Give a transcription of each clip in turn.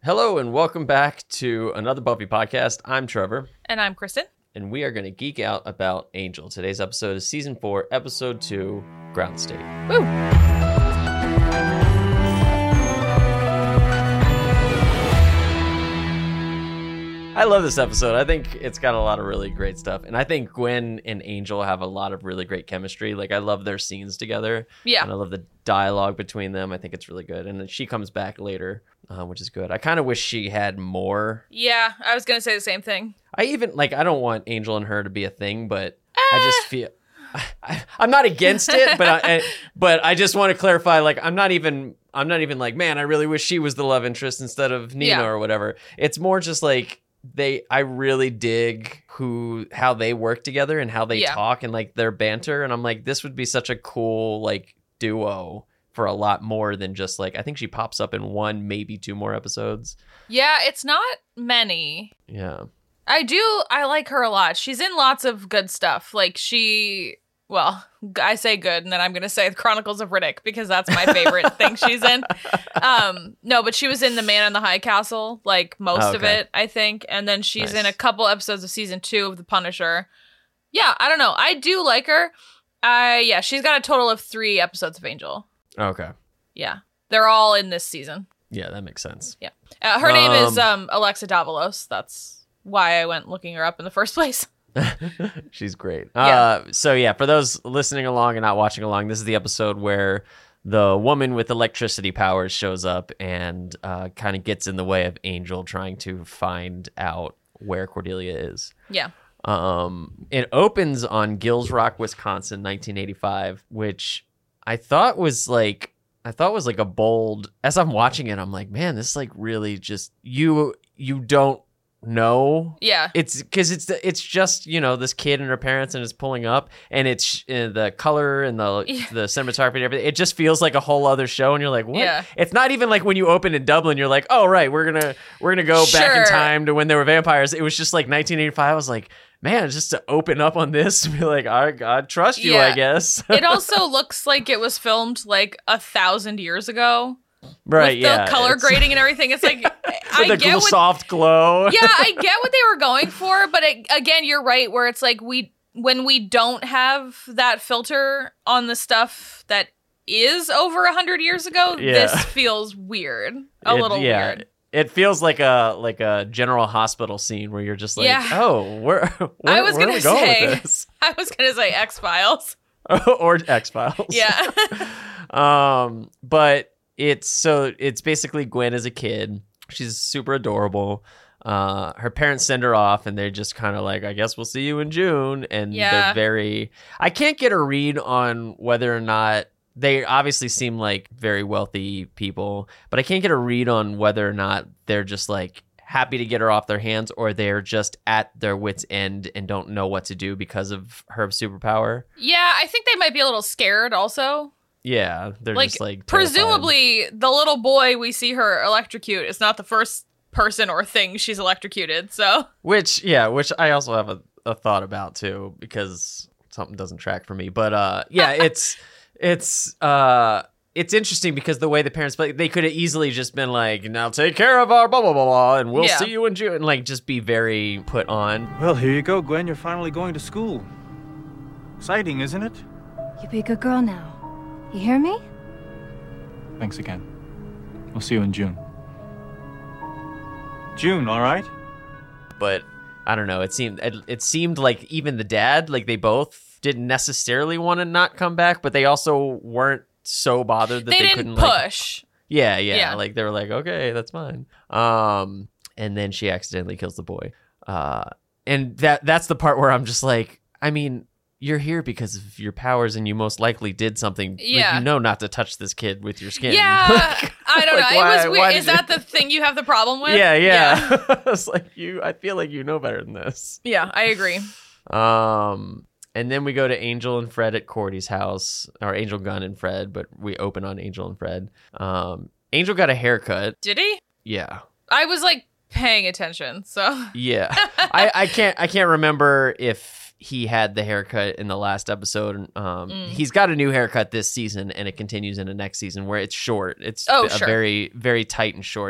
Hello and welcome back to another Buffy podcast. I'm Trevor. And I'm Kristen. And we are going to geek out about Angel. Today's episode is Season 4, Episode 2, Ground State. Woo! I love this episode. I think it's got a lot of really great stuff. And I think Gwen and Angel have a lot of really great chemistry. Like, I love their scenes together. Yeah. And I love the dialogue between them. I think it's really good. And then she comes back later, which is good. I kind of wish she had more. Yeah, I was going to say the same thing. I don't want Angel and her to be a thing, but I just feel... I'm not against it, but I just want to clarify, like, I'm not even like, man, I really wish she was the love interest instead of Nina or whatever. It's more just like, I really dig how they work together and how they talk and like their banter. And I'm like, this would be such a cool like duo for a lot more than just like, I think she pops up in one, maybe two more episodes. Yeah, it's not many. Yeah. I like her a lot. She's in lots of good stuff. Like I say good, and then I'm going to say the Chronicles of Riddick because that's my favorite thing she's in. No, but she was in The Man in the High Castle, like most of it, I think. And then she's in a couple episodes of season 2 of The Punisher. Yeah, I don't know. I do like her. She's got a total of 3 episodes of Angel. Okay. Yeah. They're all in this season. Yeah, that makes sense. Yeah. Her name is Alexa Davalos. That's why I went looking her up in the first place. She's great. Yeah. So yeah, for those listening along and not watching along, this is the episode where the woman with electricity powers shows up and kind of gets in the way of Angel trying to find out where Cordelia is. Yeah. It opens on Gills Rock, Wisconsin, 1985, which I thought was like a bold. As I'm watching it, I'm like, man, this is like really just you don't. No, yeah, it's because it's just, you know, this kid and her parents and it's pulling up and it's the color and the cinematography and everything. It just feels like a whole other show and you're like, what? Yeah. It's not even like when you open in Dublin, you're like, oh right, we're gonna go back in time to when there were vampires. It was just like 1985. I was like, man, just to open up on this and be like, I trust you, I guess. It also looks like it was filmed like 1,000 years ago. Right, with the color grading and everything. It's like, I get soft glow. Yeah, I get what they were going for, but again, you're right, where it's like when we don't have that filter on the stuff that is over 100 years ago, this feels weird. A little weird. It feels like a General Hospital scene where you're just like, oh, where are we going with this? I was gonna say X-Files. Or X-Files. Yeah. But it's basically Gwen as a kid. She's super adorable. Her parents send her off and they're just kind of like, I guess we'll see you in June. And they're I can't get a read on whether or not they obviously seem like very wealthy people, but I can't get a read on whether or not they're just like happy to get her off their hands or they're just at their wits' end and don't know what to do because of her superpower. Yeah, I think they might be a little scared also. Yeah, they're just like presumably the little boy we see her electrocute is not the first person or thing she's electrocuted. So which I also have a thought about too because something doesn't track for me. But it's interesting because the way the parents play, they could have easily just been like, now take care of our blah blah blah blah, and we'll see you in June, and like just be very put on. Well, here you go, Gwen. You're finally going to school. Exciting, isn't it? You be a good girl now. You hear me? Thanks again. We'll see you in June. June, all right? But I don't know. It seemed like even the dad, like they both didn't necessarily want to not come back, but they also weren't so bothered that they couldn't push. Like, yeah. Like they were like, okay, that's fine. And then she accidentally kills the boy. And that's the part where I'm just like, I mean, you're here because of your powers and you most likely did something. Yeah. Like, you know not to touch this kid with your skin. Yeah. I don't know. It was weird. Is that the thing you have the problem with? Yeah. It's like I feel like you know better than this. Yeah, I agree. And then we go to Angel and Fred at Cordy's house, or Angel Gunn and Fred, but we open on Angel and Fred. Angel got a haircut. Did he? Yeah. I was like paying attention, so. Yeah. I can't remember if he had the haircut in the last episode. He's got a new haircut this season, and it continues into next season where it's short. It's sure. very, very tight and short.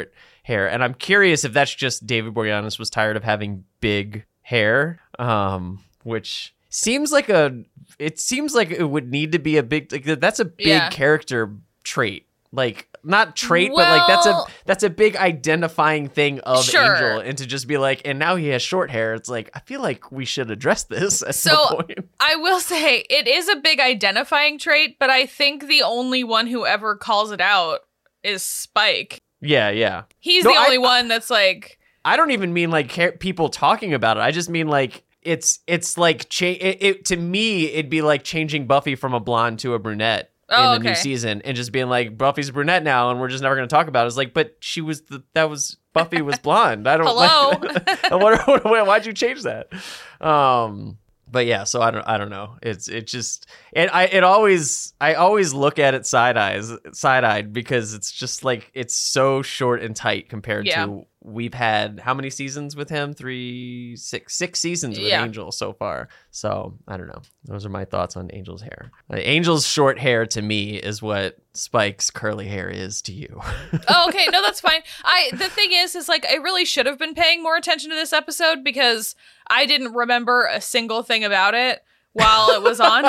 hair. And I'm curious if that's just David Boreanaz was tired of having big hair, which seems like it would need to be a big, like, that's a big character trait. Like, not trait, but like that's a big identifying thing of Angel. And to just be like, and now he has short hair, it's like, I feel like we should address this at some point. I will say it is a big identifying trait, but I think the only one who ever calls it out is Spike. Yeah. He's the only one that's like, I don't even mean like people talking about it. I just mean like it's like to me it'd be like changing Buffy from a blonde to a brunette in the new season, and just being like, Buffy's a brunette now, and we're just never going to talk about it. It's like, but Buffy was blonde. I don't. Hello. Why'd you change that? But yeah, so I don't know. I always look at it side-eyed because it's just like, it's so short and tight compared to, we've had how many seasons with him? Six seasons with Angel so far. So I don't know. Those are my thoughts on Angel's hair. Angel's short hair to me is what Spike's curly hair is to you. Oh, okay. No, that's fine. The thing is like, I really should have been paying more attention to this episode because I didn't remember a single thing about it while it was on.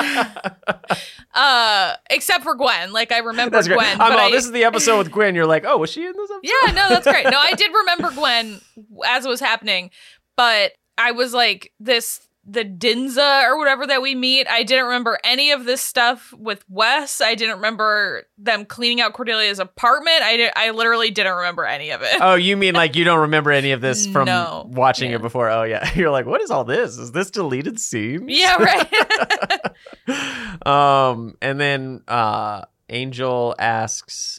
Except for Gwen. Like, I remember Gwen. This is the episode with Gwen. You're like, oh, was she in this episode? Yeah, no, that's great. No, I did remember Gwen as it was happening, but I was like, the Dinza or whatever that we meet, I didn't remember any of this stuff with Wes. I didn't remember them cleaning out Cordelia's apartment. I literally didn't remember any of it. Oh, you mean like you don't remember any of this from watching it before? Oh, yeah. You're like, what is all this? Is this deleted scenes? Yeah, right. And then Angel asks,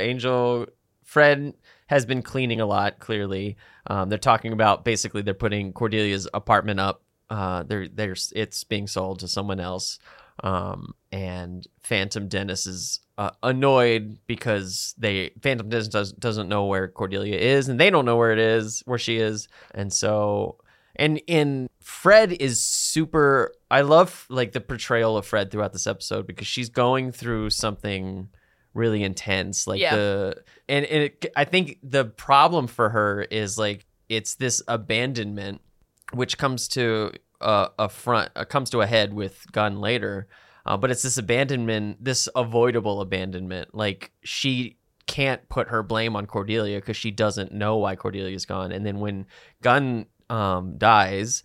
Fred has been cleaning a lot, clearly. They're talking about, basically, they're putting Cordelia's apartment up. It's being sold to someone else, and Phantom Dennis is annoyed because Phantom Dennis doesn't know where Cordelia is, and they don't know where she is, and so in Fred is super. I love like the portrayal of Fred throughout this episode because she's going through something really intense, like I think the problem for her is like it's this abandonment, which comes to comes to a head with Gunn later, but it's this abandonment, this avoidable abandonment. Like, she can't put her blame on Cordelia because she doesn't know why Cordelia's gone, and then when Gunn dies,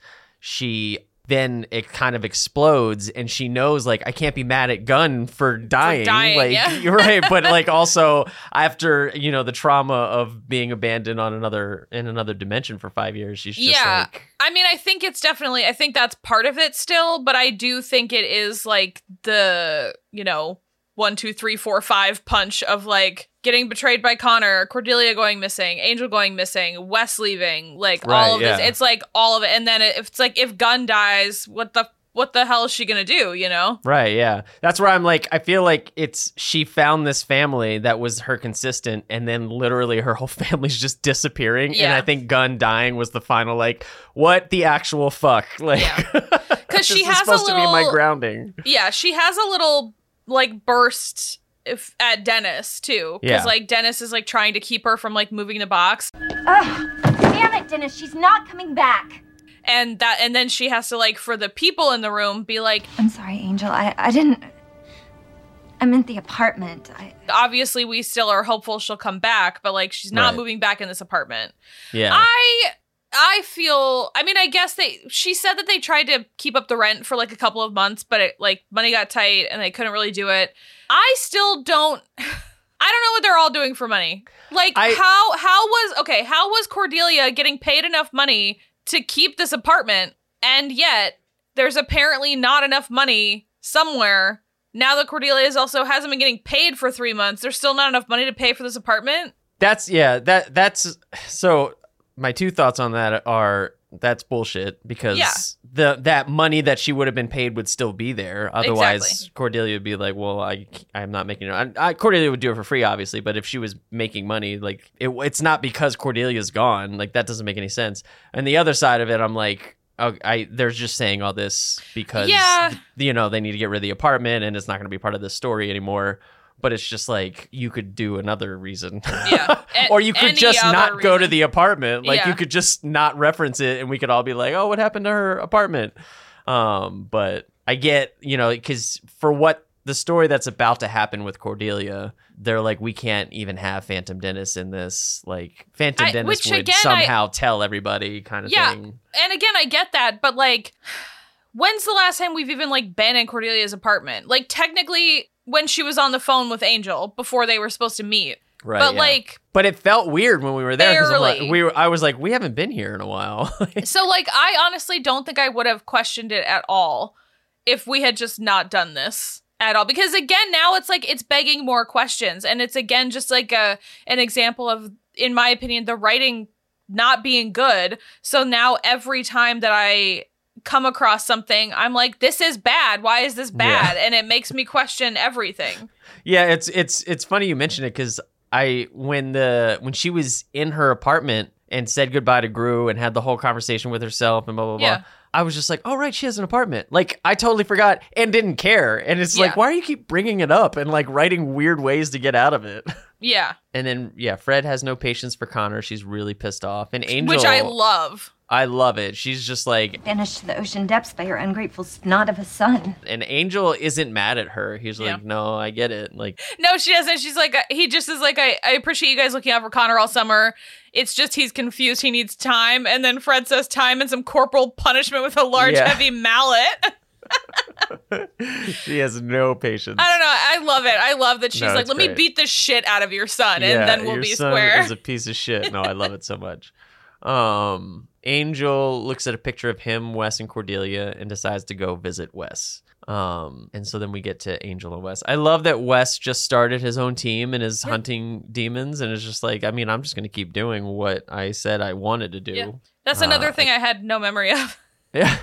then it kind of explodes, and she knows, like, I can't be mad at Gunn for dying. Like, you're right, but like also after the trauma of being abandoned in another dimension for 5 years, she's just like. I mean, I think that's part of it still, but I do think it is like the 1, 2, 3, 4, 5 punch of like getting betrayed by Connor, Cordelia going missing, Angel going missing, Wes leaving, like all of this. It's like all of it. And then it's like, if Gunn dies, what the hell is she gonna do, Right, yeah. That's where I'm like, I feel like she found this family that was her consistent, and then literally her whole family's just disappearing. Yeah. And I think Gunn dying was the final, like, what the actual fuck? Like, because she has supposed to be my grounding. Yeah, she has a little like burst at Dennis too, because like Dennis is like trying to keep her from like moving the box. Ugh, damn it, Dennis, she's not coming back. And then she has to, like, for the people in the room, be like, I'm sorry, Angel, I didn't, I meant the apartment. Obviously we still are hopeful she'll come back, but like she's not moving back in this apartment. Yeah. I feel, I mean, I guess she said that they tried to keep up the rent for like a couple of months, but money got tight and they couldn't really do it. I still don't, I don't know what they're all doing for money. Like, how was Cordelia getting paid enough money to keep this apartment, and yet there's apparently not enough money somewhere. Now that Cordelia hasn't been getting paid for 3 months, there's still not enough money to pay for this apartment. That's so my two thoughts on that are that's bullshit, because that money that she would have been paid would still be there. Otherwise, Cordelia would be like, well, I'm not making it. Cordelia would do it for free, obviously, but if she was making money, like it's not because Cordelia's gone. Like, that doesn't make any sense. And the other side of it, I'm like, they're just saying all this because they need to get rid of the apartment and it's not going to be part of the story anymore. but it's just like you could do another reason. Yeah. Or you could Any just other not go to reason. the apartment. Like Yeah. you could just not reference it and we could all be like, oh, what happened to her apartment? But I get, because for what the story that's about to happen with Cordelia, they're like, we can't even have Phantom Dennis in this. Like Phantom Dennis which would again, somehow tell everybody kind of thing. And again, I get that, but like, when's the last time we've even like been in Cordelia's apartment? Like technically when she was on the phone with Angel before they were supposed to meet. Right. But yeah. like, but it felt weird when we were there because Barely. I was like, we haven't been here in a while. so like, I honestly don't think I would have questioned it at all if we had just not done this at all. Because again, now it's like, it's begging more questions. And it's again, just like an example of, in my opinion, the writing not being good. So now every time that I come across something, I'm like, this is bad. Why is this bad? And it makes me question everything. Yeah, it's funny you mention it because when she was in her apartment and said goodbye to Gru and had the whole conversation with herself and blah blah blah. Yeah. I was just like, oh right, she has an apartment. Like I totally forgot and didn't care. And it's like, why do you keep bringing it up and like writing weird ways to get out of it? Yeah. And then Fred has no patience for Connor. She's really pissed off. And Angel, which I love. I love it. She's just like, Banished to the ocean depths by your ungrateful snot of a son. and Angel isn't mad at her. He's Yeah. like, no, I get it. Like, No, she doesn't. She's like, he just is like, I appreciate you guys looking out for Connor all summer. It's just he's confused. He needs time. And then Fred says time and some corporal punishment with a large, heavy mallet. she has no patience. I don't know. I love it. I love that she's No, like, it's let me great. beat the shit out of your son and then we'll your be son square. is a piece of shit. No, I love it so much. Angel looks at a picture of him, Wes, and Cordelia and decides to go visit Wes. And so then we get to Angel and Wes. I love that Wes just started his own team and is hunting demons and is just like, I mean, I'm just going to keep doing what I said I wanted to do. Yeah. That's another thing I had no memory of. Yeah.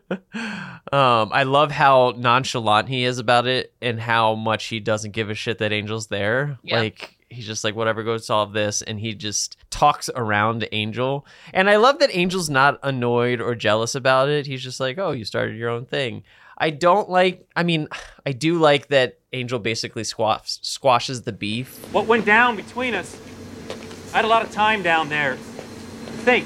I love how nonchalant he is about it and how much he doesn't give a shit that Angel's there. Yeah. Like, he's just like, whatever, go solve this. And he just talks around Angel. And I love that Angel's not annoyed or jealous about it. He's just like, oh, you started your own thing. I do like that Angel basically squashes the beef. What went down between us? I had a lot of time down there to think.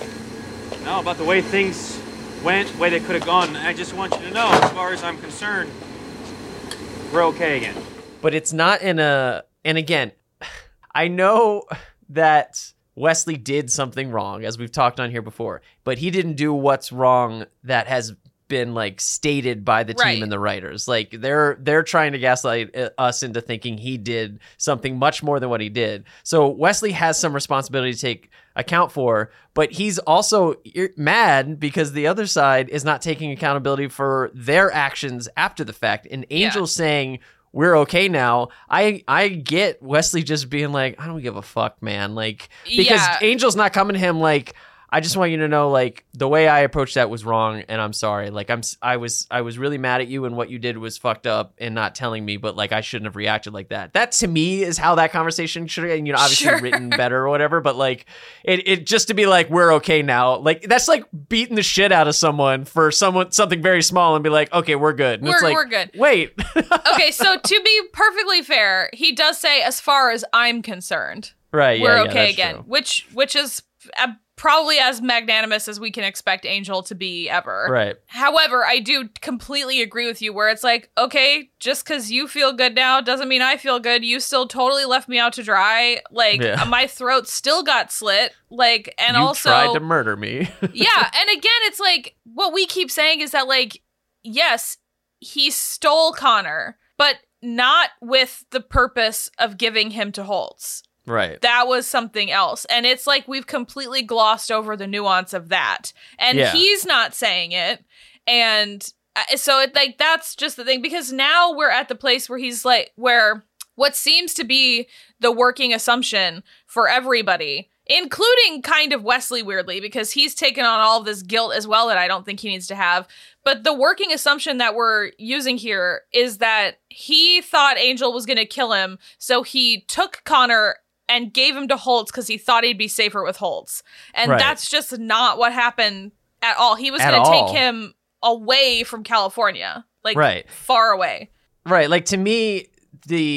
About the way things went, the way they could have gone. I just want you to know, as far as I'm concerned, we're okay again. But it's not and again, I know that Wesley did something wrong, as we've talked on here before, but he didn't do what's wrong that has been like stated by the team Right. and the writers. Like they're trying to gaslight us into thinking he did something much more than what he did. So Wesley has some responsibility to take account for, but he's also mad because the other side is not taking accountability for their actions after the fact. And Angel's saying, we're okay now. I get Wesley just being like, I don't give a fuck, man. Like, because Angel's not coming to him like, I just want you to know, like, the way I approached that was wrong, and I'm sorry. Like, I was really mad at you, and what you did was fucked up, and not telling me. But like, I shouldn't have reacted like that. That to me is how that conversation should have, obviously written better or whatever. But like, it just to be like, we're okay now. Like, that's like beating the shit out of someone for something very small, and be like, okay, we're good. And We're good. Wait. Okay, so to be perfectly fair, he does say, as far as I'm concerned, right? we're Yeah, okay that's again, true. which is probably as magnanimous as we can expect Angel to be ever. Right. However, I do completely agree with you where it's like, okay, just because you feel good now doesn't mean I feel good. You still totally left me out to dry. Like, my throat still got slit. Like, and you also tried to murder me. yeah. And again, it's like, what we keep saying is that, like, yes, he stole Connor, but not with the purpose of giving him to Holtz. Right. That was something else. And it's like we've completely glossed over the nuance of that. And he's not saying it. And so it like that's just the thing, because now we're at the place where he's like, where what seems to be the working assumption for everybody, including kind of Wesley, weirdly, because he's taken on all of this guilt as well that I don't think he needs to have. But the working assumption that we're using here is that he thought Angel was going to kill him. So he took Connor and gave him to Holtz because he thought he'd be safer with Holtz. And that's just not what happened at all. He was going to take him away from California, like far away. Right. Like, to me, the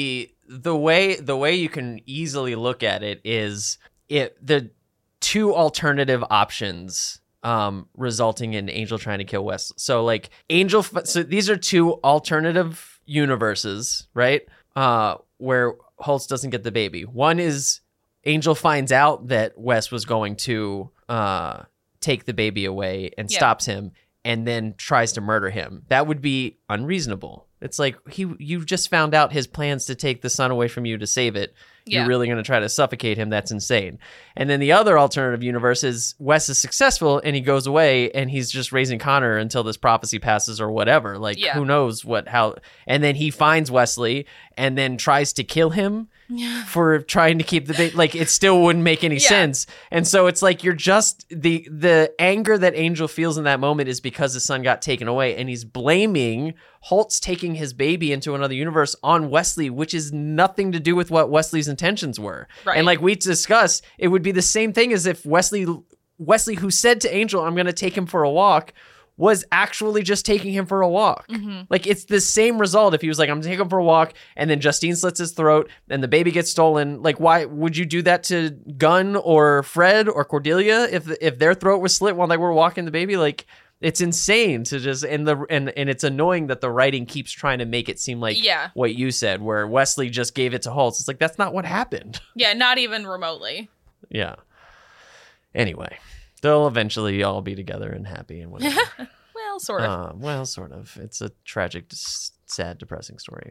the way you can easily look at it is the two alternative options resulting in Angel trying to kill Wes. So like so these are two alternative universes, right? Where Holtz doesn't get the baby. One is Angel finds out that Wes was going to take the baby away and stops him, and then tries to murder him. That would be unreasonable. It's like you just found out his plans to take the son away from you to save it. You're really going to try to suffocate him. That's insane. And then the other alternative universe is Wes is successful and he goes away and he's just raising Connor until this prophecy passes or whatever. Like who knows how. And then he finds Wesley and then tries to kill him for trying to keep the baby. Like it still wouldn't make any sense. And so it's like you're just the anger that Angel feels in that moment is because his son got taken away, and he's blaming Holtz taking his baby into another universe on Wesley, which is nothing to do with what Wesley's intentions were. Right. And like we discussed, it would be the same thing as if Wesley, who said to Angel, I'm going to take him for a walk, was actually just taking him for a walk. Mm-hmm. Like it's the same result if he was like, I'm taking him for a walk, and then Justine slits his throat and the baby gets stolen. Like, why would you do that to Gunn or Fred or Cordelia if their throat was slit while they were walking the baby? Like, it's insane to just and it's annoying that the writing keeps trying to make it seem like what you said, where Wesley just gave it to Holtz. It's like that's not what happened. Yeah, not even remotely. Yeah. Anyway, they'll eventually all be together and happy and whatever. Well, sort of. Sort of. It's a tragic, sad, depressing story.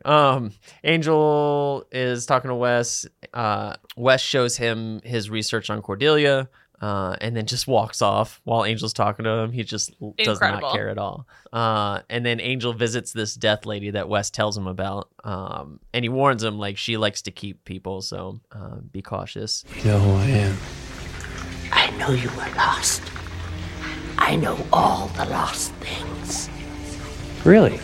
Angel is talking to Wes. Wes shows him his research on Cordelia. And then just walks off while Angel's talking to him. He just does not care at all. And then Angel visits this death lady that Wes tells him about. And he warns him, like, she likes to keep people, so be cautious. You know who I am. I know you were lost. I know all the lost things. Really?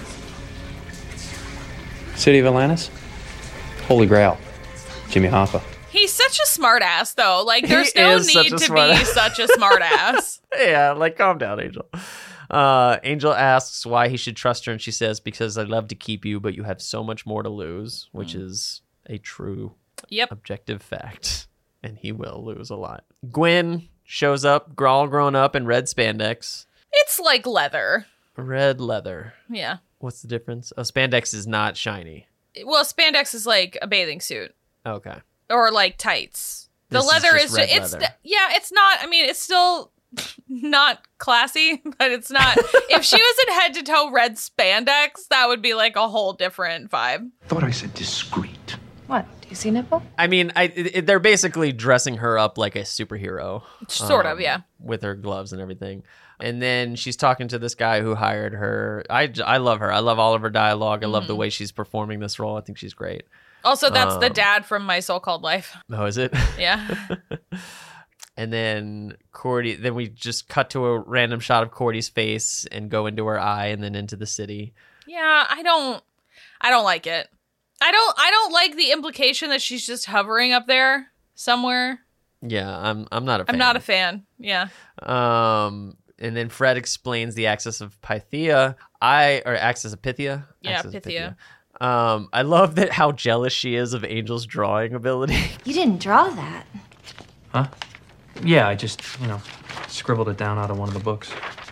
City of Atlantis? Holy Grail. Jimmy Hoffa. He's such a smart ass, though. Like, there's no need to be such a smart ass. Yeah, like, calm down, Angel. Angel asks why he should trust her, and she says, because I'd love to keep you, but you have so much more to lose, which is a true objective fact. And he will lose a lot. Gwen shows up, all grown up in red spandex. It's like leather. Red leather. Yeah. What's the difference? Oh, spandex is not shiny. Well, spandex is like a bathing suit. Okay. Or like tights. The leather is just, it's not, I mean, it's still not classy, but it's not. If she was in head to toe red spandex, that would be like a whole different vibe. Thought I said discreet. What? Do you see nipple? I mean, they're basically dressing her up like a superhero. Sort of, yeah. With her gloves and everything. And then she's talking to this guy who hired her. I love her. I love all of her dialogue. I love the way she's performing this role. I think she's great. Also, that's the dad from My So-Called Life. Oh, is it? Yeah. And then Cordy, then we just cut to a random shot of Cordy's face and go into her eye and then into the city. Yeah, I don't like it. I don't like the implication that she's just hovering up there somewhere. Yeah, I'm not a fan. I'm not a fan. Yeah. And then Fred explains the axis of Pythia. Axis of Pythia? Yeah, axis Pythia. I love that how jealous she is of Angel's drawing ability. You didn't draw that. Huh? Yeah, I just, scribbled it down out of one of the books.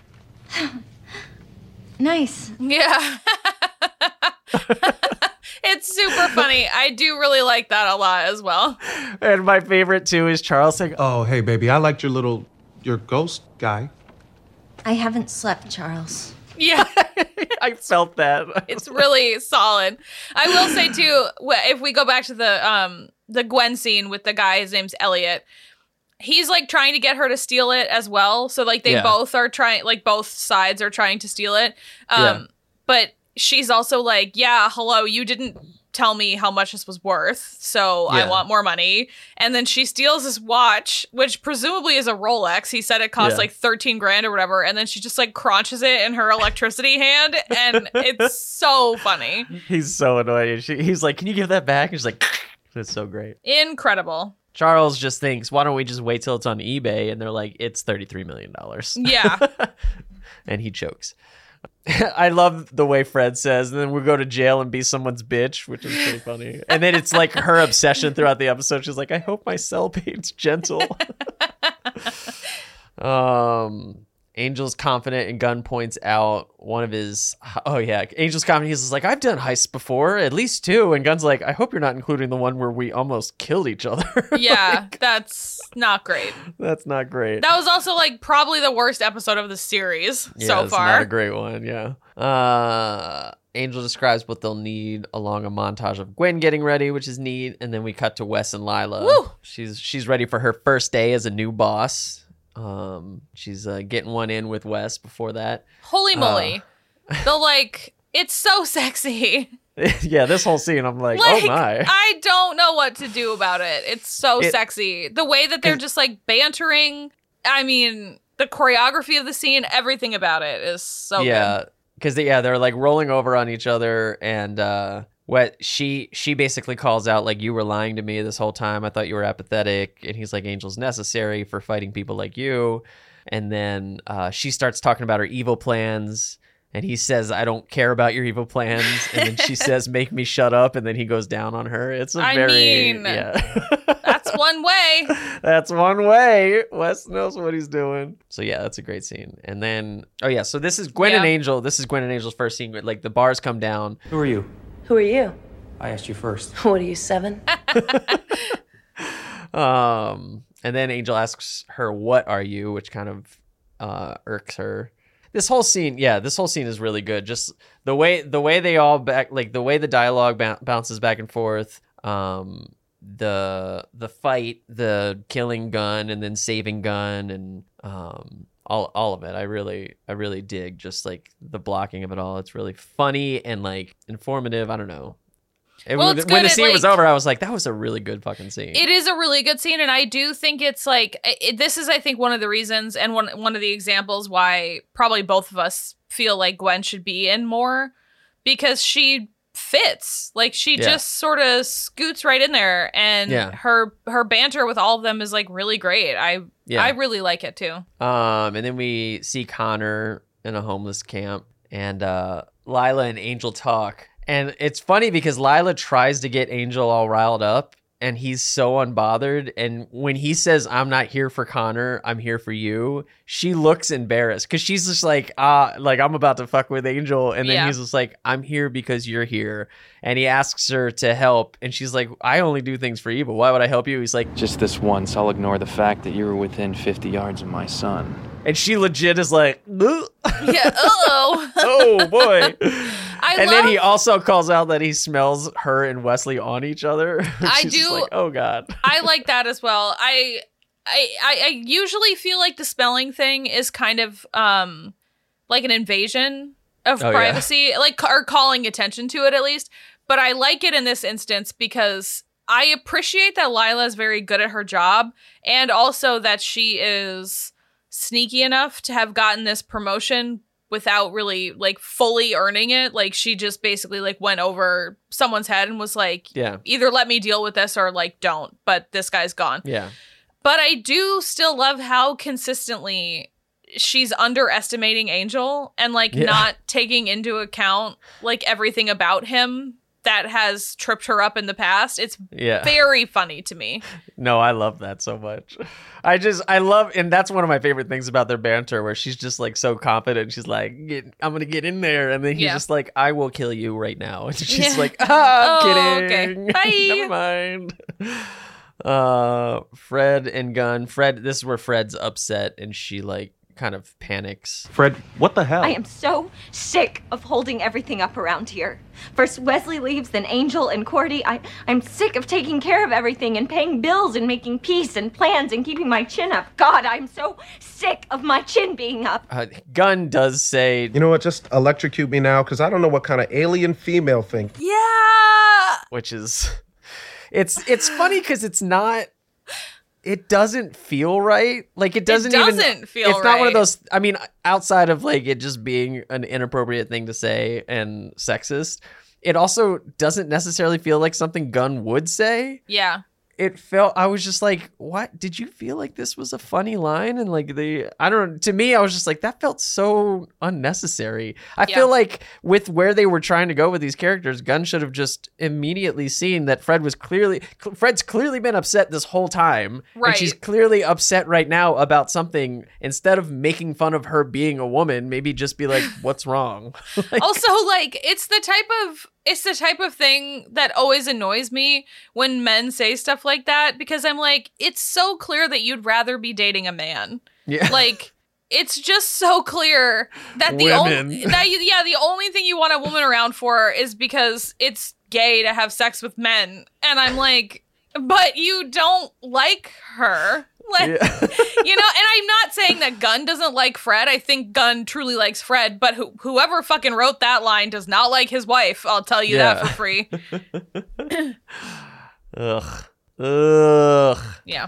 Nice. Yeah. It's super funny. I do really like that a lot as well. And my favorite, too, is Charles saying, Oh, hey, baby, I liked your ghost guy. I haven't slept, Charles. Yeah. I felt that. It's really solid. I will say, too, if we go back to the Gwen scene with the guy, his name's Elliot, he's, like, trying to get her to steal it as well. So, like, they both are trying, like, both sides are trying to steal it. But she's also like, yeah, hello, you didn't tell me how much this was worth, so I want more money. And then she steals this watch, which presumably is a Rolex. He said it cost like 13 grand or whatever. And then she just like crunches it in her electricity hand. And it's so funny. He's so annoying. He's like, can you give that back? And she's like, that's so great. Incredible. Charles just thinks, why don't we just wait till it's on eBay? And they're like, it's $33 million. Yeah. And he chokes. I love the way Fred says, and then we'll go to jail and be someone's bitch, which is pretty funny. And then it's like her obsession throughout the episode. She's like, I hope my cellmate's gentle. Angel's confident, and Gunn points out one of his... Oh, yeah. Angel's confident. He's like, I've done heists before, at least 2. And Gunn's like, I hope you're not including the one where we almost killed each other. Yeah, that's not great. That's not great. That was also like probably the worst episode of the series so far. It's not a great one, yeah. Angel describes what they'll need along a montage of Gwen getting ready, which is neat. And then we cut to Wes and Lila. Woo! She's ready for her first day as a new boss. She's getting one in with Wes before that. Holy moly. It's so sexy. Yeah, this whole scene, I'm like, oh my. I don't know what to do about it. It's so sexy. The way that they're just like bantering. I mean, the choreography of the scene, everything about it is so good. Because they're like rolling over on each other, and she basically calls out like, you were lying to me this whole time. I thought you were apathetic. And he's like, Angel's necessary for fighting people like you. And then she starts talking about her evil plans. And he says, I don't care about your evil plans. And then she says, make me shut up. And then he goes down on her. It's a that's one way. That's one way. Wes knows what he's doing. So yeah, that's a great scene. And then, so this is Gwen and Angel. This is Gwen and Angel's first scene. Like the bars come down. Who are you? Who are you? I asked you first. What are you, 7? And then Angel asks her, what are you? Which kind of irks her. This whole scene is really good. Just the way they all the way the dialogue bounces back and forth. The fight, the killing Gunn and then saving Gunn, and all of it. I really dig just like the blocking of it all. It's really funny and like informative. I don't know. When the scene was over, I was like, that was a really good fucking scene. It is a really good scene, and I do think it's like this is, I think, one of the reasons and one of the examples why probably both of us feel like Gwen should be in more, because she fits. Like she just sort of scoots right in there, and her banter with all of them is like really great. I really like it too. And then we see Connor in a homeless camp, and Lila and Angel talk. And it's funny because Lila tries to get Angel all riled up, and he's so unbothered. And when he says, I'm not here for Connor, I'm here for you, she looks embarrassed because she's just like I'm about to fuck with Angel. And then he's just like, I'm here because you're here. And he asks her to help. And she's like, I only do things for evil. Why would I help you? He's like, just this once, I'll ignore the fact that you were within 50 yards of my son. And she legit is like, yeah, uh-oh. Oh, boy. Then he also calls out that he smells her and Wesley on each other. I do. Like, oh, God. I like that as well. I usually feel like the spelling thing is kind of like an invasion of privacy, or calling attention to it at least. But I like it in this instance because I appreciate that Lila is very good at her job, and also that she is sneaky enough to have gotten this promotion without really like fully earning it. Like she just basically like went over someone's head and was like, either let me deal with this or like don't, but this guy's gone. Yeah. But I do still love how consistently she's underestimating Angel and like not taking into account like everything about him that has tripped her up in the past. It's very funny to me. No, I love that so much. I love, and that's one of my favorite things about their banter, where she's just like so confident. She's like, I'm going to get in there. And then he's just like, I will kill you right now. And she's like, I'm kidding. Okay. Bye. Never mind. Fred and Gunn. This is where Fred's upset and she like kind of panics. Fred, what the hell? I am so sick of holding everything up around here. First Wesley leaves, then Angel and Cordy. I'm sick of taking care of everything and paying bills and making peace and plans and keeping my chin up. God, I'm so sick of my chin being up. Gunn does say, you know what, just electrocute me now, because I don't know what kind of alien female thing. Yeah! Which is, it's funny because it's not, it doesn't feel right. Like it doesn't feel right. It's not one of those, I mean, outside of like it just being an inappropriate thing to say and sexist, it also doesn't necessarily feel like something Gunn would say. Yeah. it felt, I was just like, what? Did you feel like this was a funny line? And like to me, I was just like, that felt so unnecessary. I feel like with where they were trying to go with these characters, Gunn should have just immediately seen that Fred's clearly been upset this whole time. Right. And she's clearly upset right now about something. Instead of making fun of her being a woman, maybe just be like, what's wrong? Also, like, it's the type of thing that always annoys me when men say stuff like that, because I'm like, it's so clear that you'd rather be dating a man. Yeah. Like, it's just so clear that the only thing you want a woman around for is because it's gay to have sex with men. And I'm like, but you don't like her. Like, you know, and I'm not saying that Gunn doesn't like Fred. I think Gunn truly likes Fred, but whoever fucking wrote that line does not like his wife. I'll tell you that for free. Ugh. Yeah.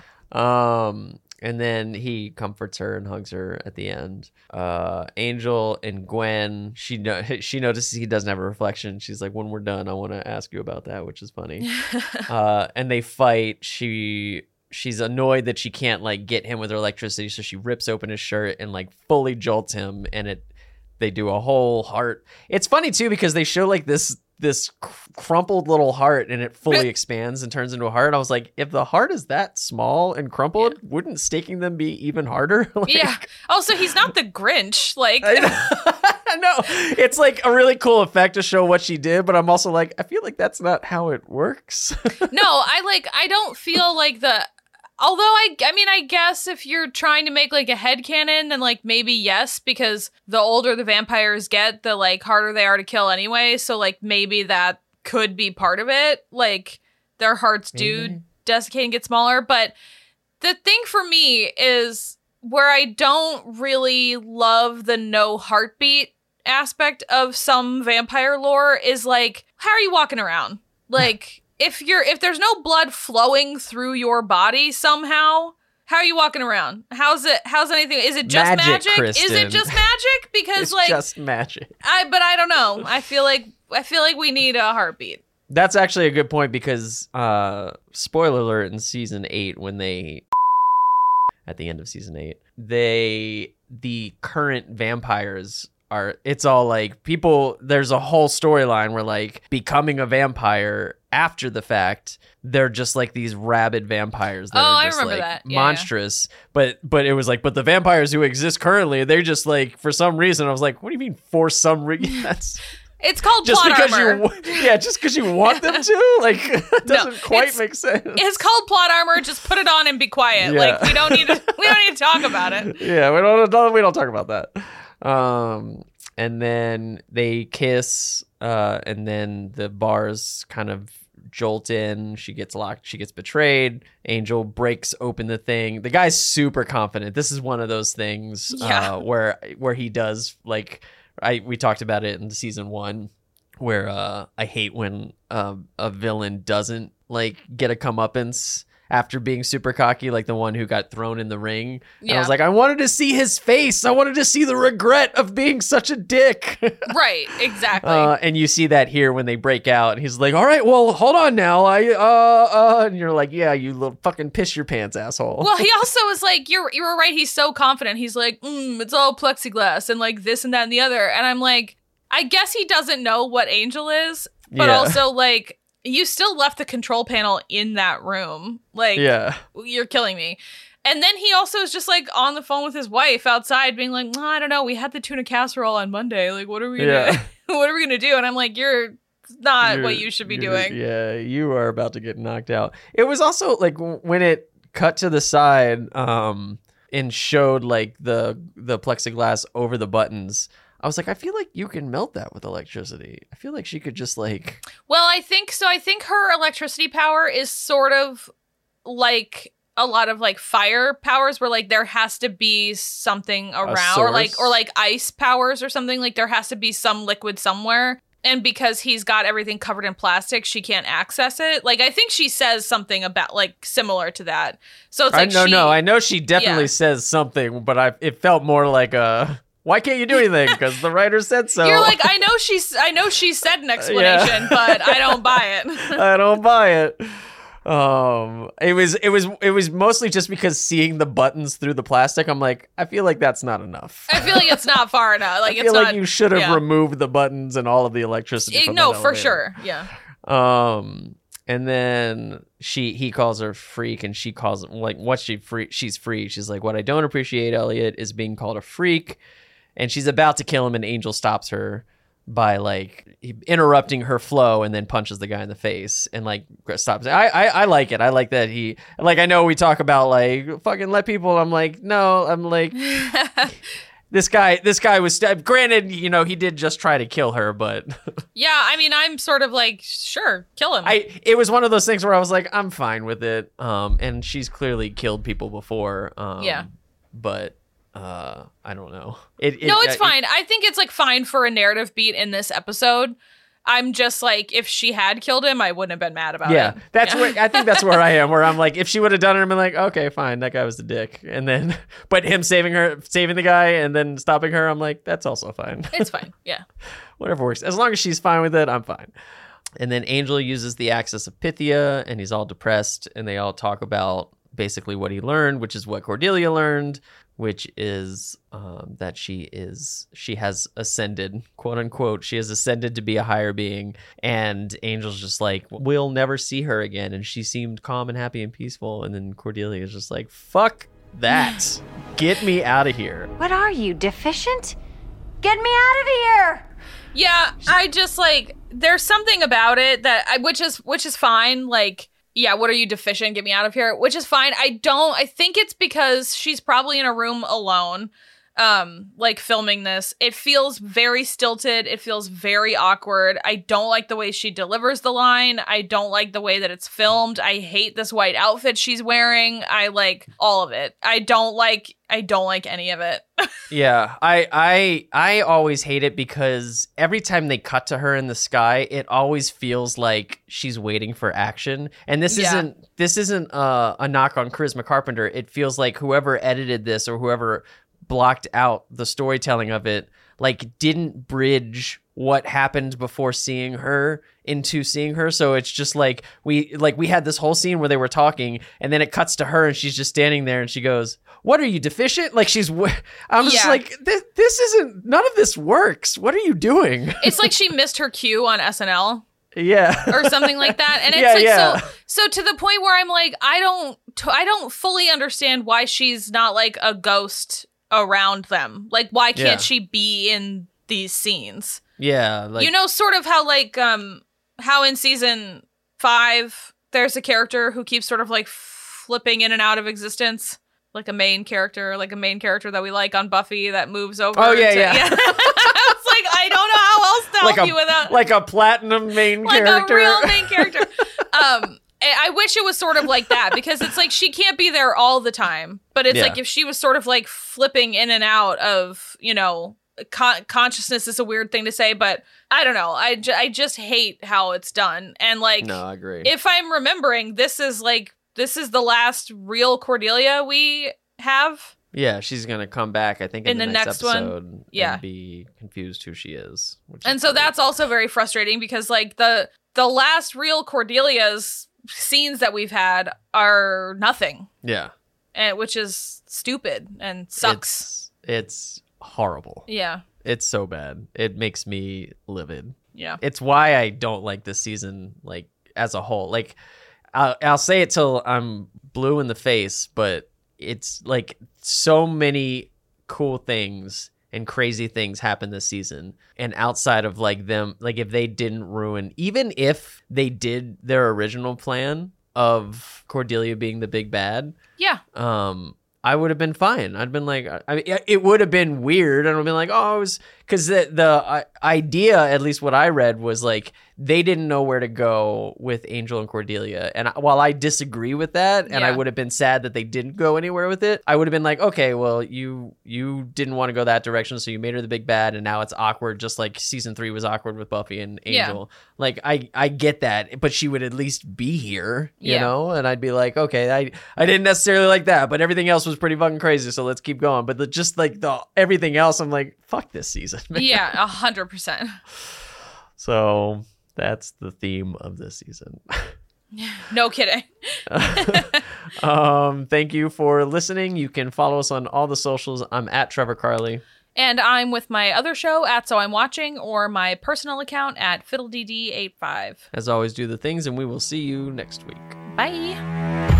And then he comforts her and hugs her at the end. Angel and Gwen, she notices he doesn't have a reflection. She's like, when we're done, I want to ask you about that, which is funny. And they fight. She's annoyed that she can't like get him with her electricity, so she rips open his shirt and like fully jolts him, and they do a whole heart. It's funny too because they show like this crumpled little heart, and it fully expands and turns into a heart. I was like, if the heart is that small and crumpled, wouldn't staking them be even harder? Like, yeah. Also, he's not the Grinch. Like, no, it's like a really cool effect to show what she did, but I'm also like, I feel like that's not how it works. No, I don't feel like although I mean, I guess if you're trying to make like a headcanon, then like maybe yes, because the older the vampires get, the like harder they are to kill anyway. So like maybe that could be part of it. Like their hearts do desiccate and get smaller. But the thing for me is where I don't really love the no heartbeat aspect of some vampire lore is like, how are you walking around? Like, if there's no blood flowing through your body somehow, how are you walking around? How's anything? Is it just magic? Kristen. Is it just magic? Because it's like just magic. But I don't know. I feel like we need a heartbeat. That's actually a good point because spoiler alert, in season 8 when they at the end of season 8, the current vampires it's all like people, there's a whole storyline where like becoming a vampire after the fact, they're just like these rabid vampires that are just like monstrous. Yeah. But it was like, but the vampires who exist currently, they're just like, for some reason, I was like, what do you mean for some reason? It's called just plot because armor. Just because you want them to, like, it doesn't quite make sense. It's called plot armor. Just put it on and be quiet. Yeah. Like we don't need to talk about it. Yeah, we don't talk about that. And then they kiss, and then the bars kind of jolt in. She gets locked. She gets betrayed. Angel breaks open the thing. The guy's super confident. This is one of those things where he does like we talked about it in season 1, where I hate when a villain doesn't like get a comeuppance after being super cocky, like the one who got thrown in the ring. Yeah. And I was like, I wanted to see his face. I wanted to see the regret of being such a dick. Right, exactly. And you see that here when they break out. And he's like, all right, well, hold on now. And you're like, yeah, you little fucking piss your pants, asshole. Well, he also was like, you were right. He's so confident. He's like, it's all plexiglass and like this and that and the other. And I'm like, I guess he doesn't know what Angel is, but also like, you still left the control panel in that room. Like, you're killing me. And then he also is just like on the phone with his wife outside being like, I don't know. We had the tuna casserole on Monday. Like, what are we going to do? And I'm like, you're not what you should be doing. Yeah, you are about to get knocked out. It was also like when it cut to the side and showed like the plexiglass over the buttons, I was like, I feel like you can melt that with electricity. I feel like she could just like... Well, I think so. I think her electricity power is sort of like a lot of like fire powers where like there has to be something around or like ice powers or something. Like there has to be some liquid somewhere. And because he's got everything covered in plastic, she can't access it. Like, I think she says something about like similar to that. So it's like I know she definitely says something, but it felt more like a... Why can't you do anything? Because the writer said so. You're like, I know she said an explanation, but I don't buy it. I don't buy it. It was mostly just because seeing the buttons through the plastic, I'm like, I feel like that's not enough. I feel like it's not far enough. Like I feel like you should have removed the buttons and all of the electricity. No, for sure. Yeah. And then he calls her freak, and she calls him like, what's she free? She's free. She's like, what I don't appreciate, Elliot, is being called a freak. And she's about to kill him, and Angel stops her by like interrupting her flow, and then punches the guy in the face and like stops. I like it. I like that he, like, I know we talk about like fucking let people. I'm like, no, I'm like this guy was granted, you know, he did just try to kill her, but yeah, I mean, I'm sort of like, sure, kill him. It was one of those things where I was like, I'm fine with it. And she's clearly killed people before. Yeah, but I don't know. It's fine. I think it's like fine for a narrative beat in this episode. I'm just like, if she had killed him, I wouldn't have been mad about it. Yeah, where I think that's where I am. Where I'm like, if she would have done it, I'm like, okay, fine, that guy was the dick. And then, but him saving the guy, and then stopping her, I'm like, that's also fine. It's fine. Yeah, whatever works. As long as she's fine with it, I'm fine. And then Angel uses the Axis of Pythia, and he's all depressed, and they all talk about basically what he learned, which is what Cordelia learned, which is that she has ascended, quote unquote. She has ascended to be a higher being, and Angel's just like, we'll never see her again. And she seemed calm and happy and peaceful. And then Cordelia is just like, fuck that. Get me out of here. What are you, deficient? Get me out of here. Yeah, I just like, there's something about it that which is fine. Like, yeah, what are you, deficient? Get me out of here, which is fine. I think it's because she's probably in a room alone, like filming this. It feels very stilted. It feels very awkward. I don't like the way she delivers the line. I don't like the way that it's filmed. I hate this white outfit she's wearing. I like all of it. I don't like any of it. Yeah, I always hate it because every time they cut to her in the sky, it always feels like she's waiting for action. And this isn't a knock on Charisma Carpenter. It feels like whoever edited this or whoever blocked out the storytelling of it, like, didn't bridge what happened before seeing her into seeing her. So it's just like we had this whole scene where they were talking, and then it cuts to her and she's just standing there and she goes, what are you, deficient? Like, I'm just like, this isn't, none of this works. What are you doing? It's like she missed her cue on SNL. Yeah. Or something like that. And it's so to the point where I'm like, I don't fully understand why she's not like a ghost around them. Like, why can't she be in these scenes? Yeah. Like, you know, sort of how like, how in season 5, there's a character who keeps sort of like flipping in and out of existence. Like a main character that we like on Buffy that moves over. Oh, yeah. I was like, I don't know how else to help you with that. Like a platinum main character. Like a real main character. I wish it was sort of like that, because it's like she can't be there all the time. But it's like if she was sort of like flipping in and out of, you know, consciousness is a weird thing to say, but I don't know. I just hate how it's done. And like, no, I agree. If I'm remembering, this is the last real Cordelia we have. Yeah, she's going to come back, I think, in the next episode. Yeah. And be confused who she is. And so that's also very frustrating, because like the last real Cordelia's scenes that we've had are nothing. Yeah. Which is stupid and sucks. It's horrible. Yeah. It's so bad. It makes me livid. Yeah. It's why I don't like this season, like, as a whole. Like, I'll say it till I'm blue in the face, but it's like so many cool things and crazy things happen this season. And outside of like them, like if they didn't ruin, even if they did their original plan of Cordelia being the big bad, yeah, I would have been fine. I'd been like, I mean, it would have been weird. And I'd been like, oh, it was because the idea, at least what I read, was like they didn't know where to go with Angel and Cordelia. And while I disagree with that, and I would have been sad that they didn't go anywhere with it, I would have been like, okay, well, you didn't want to go that direction, so you made her the big bad, and now it's awkward, just like season 3 was awkward with Buffy and Angel. Yeah. Like, I get that, but she would at least be here, you know? And I'd be like, okay, I didn't necessarily like that, but everything else was pretty fucking crazy, so let's keep going. But just like everything else, I'm like, fuck this season, man. Yeah, 100%. So that's the theme of this season. No kidding. Thank you for listening. You can follow us on all the socials. I'm at Trevor Carley. And I'm with my other show at So I'm Watching, or my personal account at FiddleDD85. As always, do the things, and we will see you next week. Bye.